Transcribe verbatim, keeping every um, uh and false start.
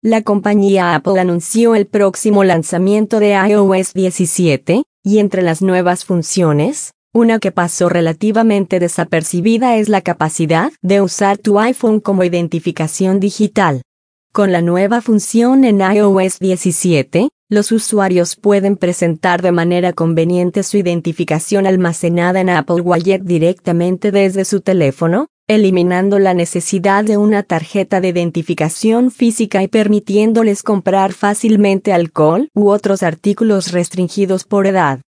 La compañía Apple anunció el próximo lanzamiento de i O S diecisiete, y entre las nuevas funciones, una que pasó relativamente desapercibida es la capacidad de usar tu iPhone como identificación digital. Con la nueva función en i O S diecisiete, los usuarios pueden presentar de manera conveniente su identificación almacenada en Apple Wallet directamente desde su teléfono, eliminando la necesidad de una tarjeta de identificación física y permitiéndoles comprar fácilmente alcohol u otros artículos restringidos por edad.